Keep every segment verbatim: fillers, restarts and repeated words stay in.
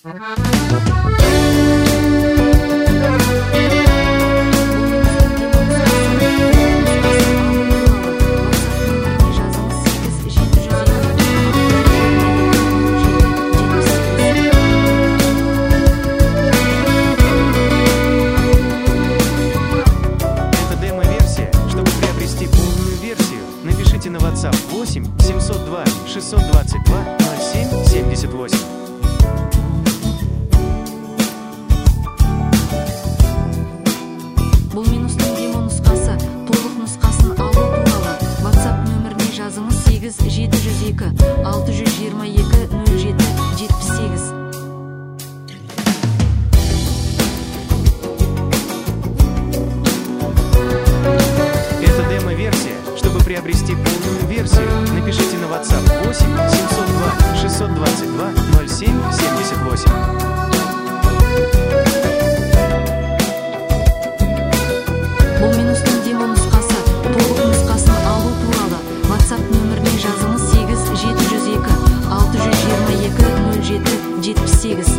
Напишите на WhatsApp восемь семьсот два шестьсот двадцать два ноль семь семьдесят восемь. Бұл минустың демо нұсқасы, толық нұсқасын алу туралы WhatsApp нөміріне жазыңыз сегіз жеті жүз екі алты жүз жиырма екі нөл жеті жетпіс сегіз. Это демо-версия. Чтобы приобрести полную версию, напишите на WhatsApp восемь семьсот два шестьсот двадцать два ноль семь семьдесят восемь. Бұл минустың демо нұсқасы, толық нұсқасын алу туралы WhatsApp нөміріне жазыңыз сегіз жеті жүз екі алты жүз жиырма екі нөл жеті жетпіс сегіз.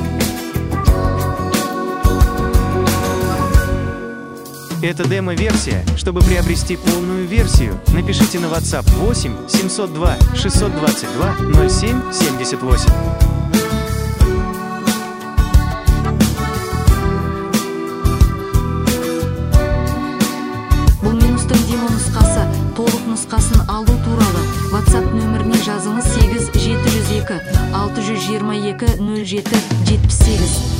Это демо-версия. Чтобы приобрести полную версию, напишите на WhatsApp восемь семьсот два шестьсот двадцать два ноль семь семьдесят восемь. Бұл минустың демо нұсқасы, толық нұсқасын алу туралы WhatsApp нөміріне жазыңыз сегіз жеті жүз екі алты жүз жиырма екі нөл жеті жетпіс сегіз.